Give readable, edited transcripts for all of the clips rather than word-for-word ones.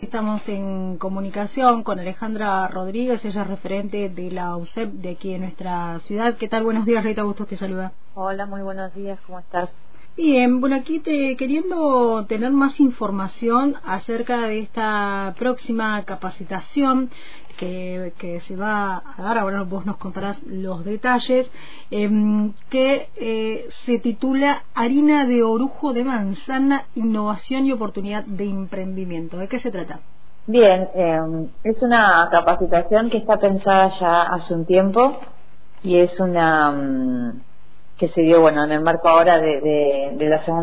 estamos en comunicación con Alejandra Rodríguez, ella es referente de la UCEP de aquí en nuestra ciudad. ¿Qué tal? Buenos días, Rita, gusto te saluda. Hola, muy buenos días, ¿cómo estás? Bien, bueno, aquí queriendo tener más información acerca de esta próxima capacitación que se va a dar, ahora vos nos contarás los detalles, que se titula Harina de Orujo de Manzana, Innovación y Oportunidad de Emprendimiento. ¿De qué se trata? Bien, es una capacitación que está pensada ya hace un tiempo y es una que se dio, bueno, en el marco ahora de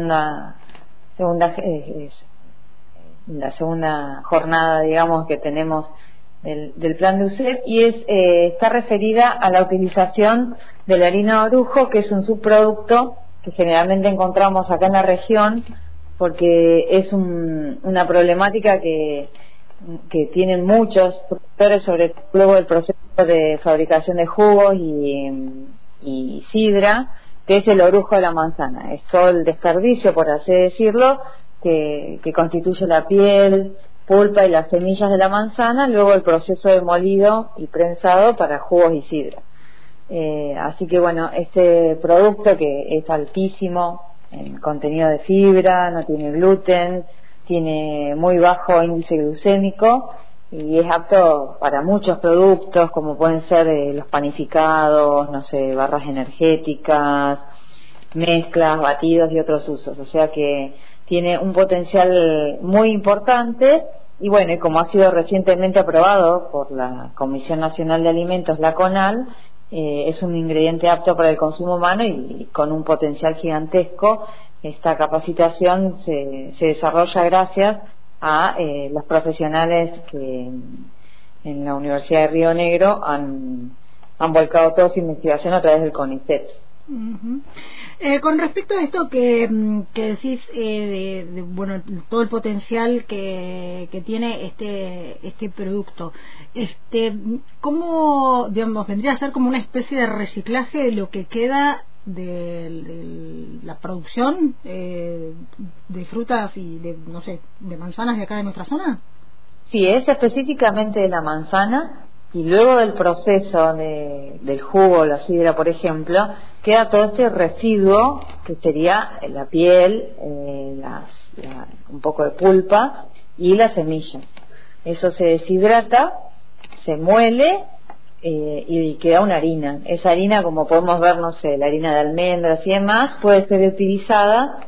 la segunda jornada, digamos, que tenemos del plan de UCEP, y está referida a la utilización de la harina de orujo, que es un subproducto que generalmente encontramos acá en la región, porque es una problemática que tienen muchos productores, sobre todo luego del proceso de fabricación de jugos y sidra, que es el orujo de la manzana. Es todo el desperdicio, por así decirlo, que constituye la piel, pulpa y las semillas de la manzana, luego el proceso de molido y prensado para jugos y sidra. Así que bueno, este producto, que es altísimo en contenido de fibra, no tiene gluten, tiene muy bajo índice glucémico y es apto para muchos productos, como pueden ser los panificados, no sé, barras energéticas, mezclas, batidos y otros usos. O sea que tiene un potencial muy importante y bueno, y como ha sido recientemente aprobado por la Comisión Nacional de Alimentos, la CONAL, es un ingrediente apto para el consumo humano y con un potencial gigantesco. Esta capacitación se desarrolla gracias a los profesionales que en la Universidad de Río Negro han volcado toda su investigación a través del CONICET. Uh-huh. Con respecto a esto que decís, bueno, todo el potencial que tiene este producto, ¿cómo, digamos, vendría a ser como una especie de reciclaje de lo que queda de la producción de frutas y no sé, de manzanas de acá de nuestra zona? Sí, es específicamente de la manzana, y luego del proceso del jugo, la sidra, por ejemplo, queda todo este residuo que sería la piel, un poco de pulpa y la semilla. Eso se deshidrata, se muele y queda una harina. Esa harina, como podemos ver, no sé, la harina de almendras y demás, puede ser utilizada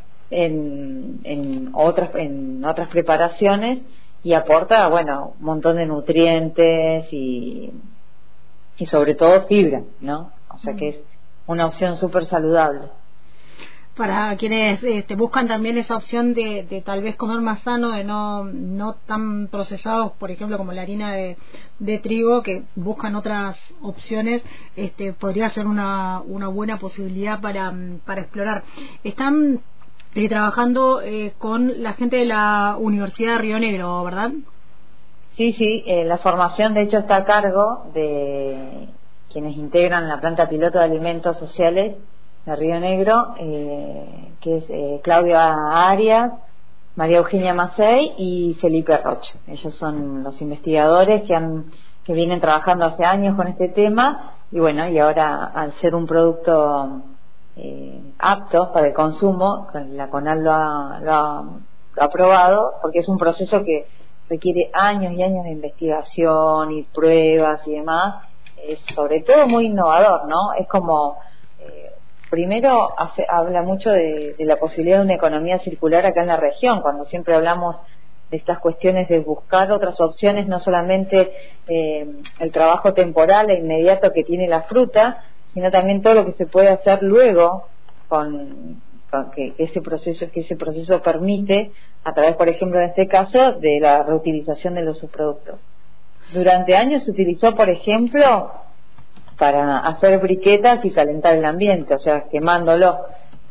en otras preparaciones y aporta, bueno, un montón de nutrientes y sobre todo fibra, ¿no? O sea que es una opción súper saludable. Para quienes buscan también esa opción de tal vez comer más sano, de no tan procesados, por ejemplo, como la harina de trigo, que buscan otras opciones, podría ser una buena posibilidad para explorar. Están trabajando con la gente de la Universidad de Río Negro, ¿verdad? Sí, la formación de hecho está a cargo de quienes integran la planta piloto de alimentos sociales de Río Negro, que es Claudia Arias, María Eugenia Macei y Felipe Roche. Ellos son los investigadores que vienen trabajando hace años con este tema y bueno, y ahora al ser un producto aptos para el consumo, la CONAL lo ha aprobado, porque es un proceso que requiere años y años de investigación y pruebas y demás. Es sobre todo muy innovador, ¿no? Es como, primero habla mucho de la posibilidad de una economía circular acá en la región, cuando siempre hablamos de estas cuestiones de buscar otras opciones, no solamente el trabajo temporal e inmediato que tiene la fruta, sino también todo lo que se puede hacer luego con que ese proceso permite, a través, por ejemplo, en este caso, de la reutilización de los subproductos. Durante años se utilizó, por ejemplo, para hacer briquetas y calentar el ambiente, o sea, quemándolo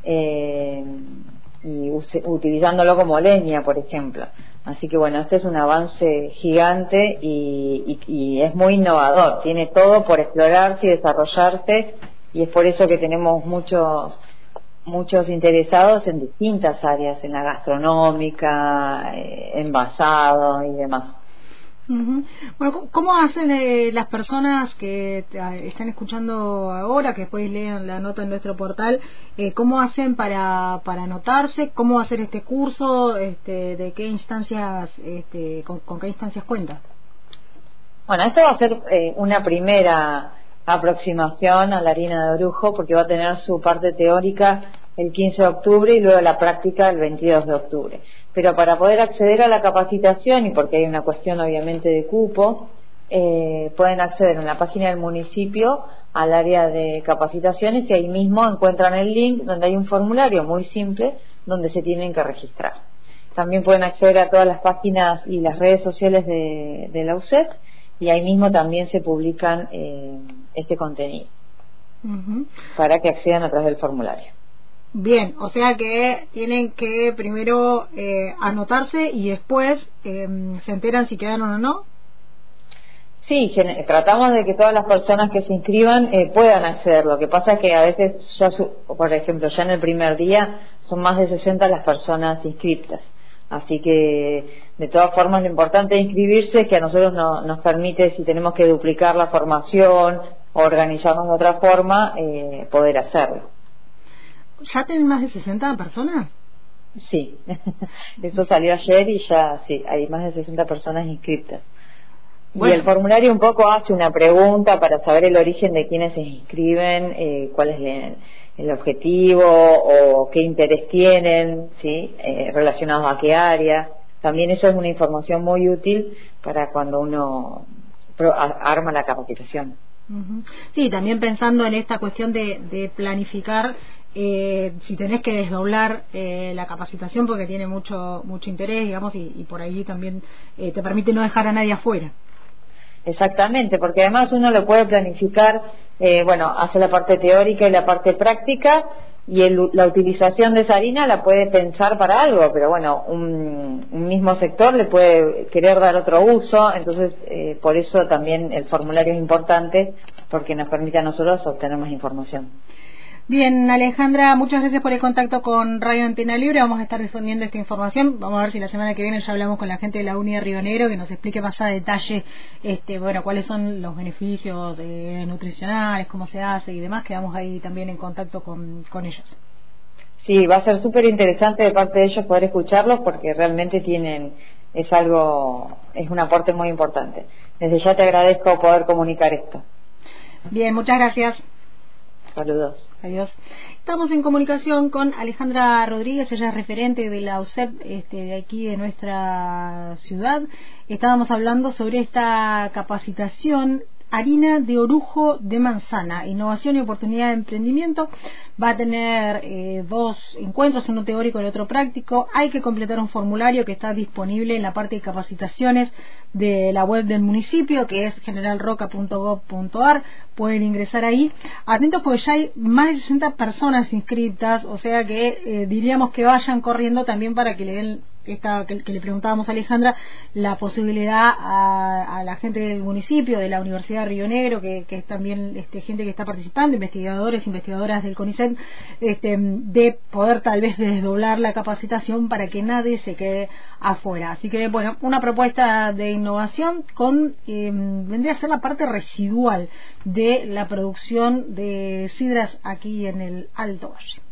y utilizándolo como leña, por ejemplo. Así que bueno, este es un avance gigante y es muy innovador, tiene todo por explorarse y desarrollarse, y es por eso que tenemos muchos muchos interesados en distintas áreas, en la gastronómica, envasado y demás. Uh-huh. Bueno, ¿cómo hacen las personas que están escuchando ahora, que después lean la nota en nuestro portal, cómo hacen para anotarse? ¿Cómo hacer este curso? ¿De qué instancias, con qué instancias cuenta? Bueno, esto va a ser una primera aproximación a la harina de orujo, porque va a tener su parte teórica el 15 de octubre y luego la práctica el 22 de octubre. Pero para poder acceder a la capacitación, y porque hay una cuestión obviamente de cupo, pueden acceder en la página del municipio al área de capacitaciones y ahí mismo encuentran el link donde hay un formulario muy simple donde se tienen que registrar. También pueden acceder a todas las páginas y las redes sociales de la UCEP, y ahí mismo también se publican este contenido para que accedan a través del formulario. Bien, o sea que tienen que primero anotarse y después se enteran si quedaron o no. Sí, tratamos de que todas las personas que se inscriban puedan acceder. Lo que pasa es que a veces, por ejemplo, ya en el primer día son más de 60 las personas inscriptas. Así que, de todas formas, lo importante de inscribirse es que a nosotros nos permite, si tenemos que duplicar la formación o organizarnos de otra forma, poder hacerlo. ¿Ya tienen más de 60 personas? Sí, eso salió ayer y ya sí, hay más de 60 personas inscritas. Bueno. Y el formulario un poco hace una pregunta para saber el origen de quienes se inscriben, cuál es el objetivo o qué interés tienen, ¿sí? Relacionados a qué área. También eso es una información muy útil para cuando uno arma la capacitación. Uh-huh. Sí, también pensando en esta cuestión de planificar, si tenés que desdoblar la capacitación porque tiene mucho interés, digamos, y por ahí también te permite no dejar a nadie afuera. Exactamente, porque además uno lo puede planificar, hace la parte teórica y la parte práctica, y la utilización de esa harina la puede pensar para algo, pero bueno, un mismo sector le puede querer dar otro uso, entonces por eso también el formulario es importante, porque nos permite a nosotros obtener más información. Bien, Alejandra, muchas gracias por el contacto con Radio Antena Libre. Vamos a estar difundiendo esta información. Vamos a ver si la semana que viene ya hablamos con la gente de la Uni de Río Negro, que nos explique más a detalle cuáles son los beneficios nutricionales, cómo se hace y demás. Quedamos ahí también en contacto con ellos. Sí, va a ser súper interesante de parte de ellos poder escucharlos, porque realmente es un aporte muy importante. Desde ya te agradezco poder comunicar esto. Bien, muchas gracias. Saludos. Adiós. Estamos en comunicación con Alejandra Rodríguez, ella es referente de la UCEP de aquí de nuestra ciudad. Estábamos hablando sobre esta capacitación harina de orujo de manzana, innovación y oportunidad de emprendimiento. Va a tener dos encuentros, uno teórico y el otro práctico. Hay que completar un formulario que está disponible en la parte de capacitaciones de la web del municipio, que es generalroca.gov.ar. Pueden ingresar ahí. Atentos porque ya hay más de 60 personas inscritas, o sea que diríamos que vayan corriendo también para que le den que le preguntábamos a Alejandra, la posibilidad a la gente del municipio, de la Universidad de Río Negro, que es también gente que está participando, investigadoras del CONICET, de poder tal vez desdoblar la capacitación para que nadie se quede afuera. Así que, bueno, una propuesta de innovación vendría a ser la parte residual de la producción de sidras aquí en el Alto Valle.